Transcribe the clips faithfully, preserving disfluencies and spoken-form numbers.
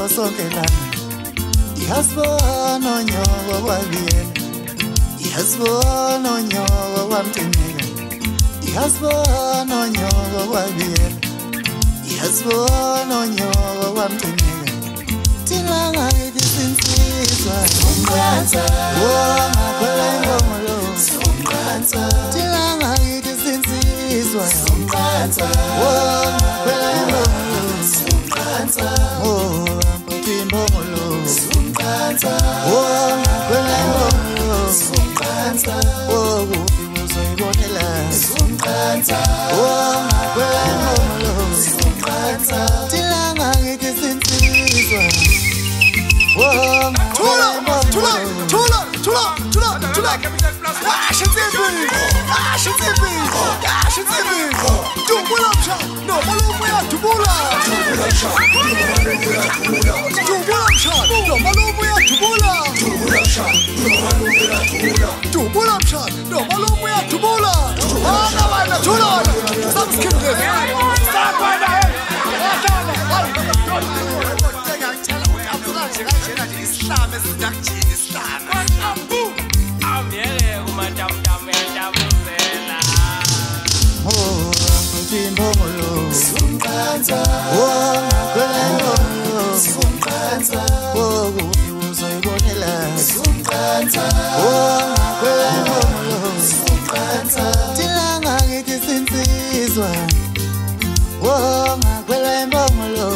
sonke lana ihasibona onyoko kwabiyela ihasibona onyoko kwamtineka ihasibona onyoko kwabiyela ihasibona onyoko kwamtineka thina ngakithi sinsizwa umqansa wonga phela ingomolo umqansa thina ngakithi sinsizwa umqansa wonga phela ingomolo umqansa oh Imbongolo umqansa wonga phela ingomolo umqansa oh uzoyibonela umqansa wonga phela ingomolo umqansa thina ngakithi sinsizwa wonga thula thula thula thula thula thula ashizimbi ashizimbi ashizimbi dubula msha no malumu ya dubula dubula msha dubula msha no malumu ya dubula dubula msha no malumu ya dubula dubula msha no malumu ya dubula ana bana thula subscribe sakwana Islam esidakjini Islam amyele umadamdam yajabuzela oh imbongolo umqansa wonga phela ingomolo umqansa oh uzoyibonela umqansa wonga phela ingomolo umqansa thina ngakithi sinsizwa wonga phela ingomolo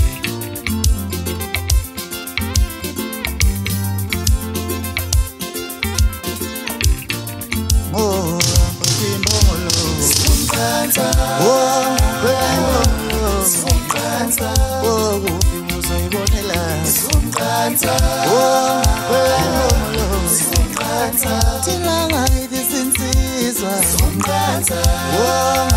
oh imbongolo umqansa wonga phela ingomolo umqansa oh uzoyibonela umqansa wonga phela ingomolo umqansa thina ngakithi sinsizwa umqansa wonga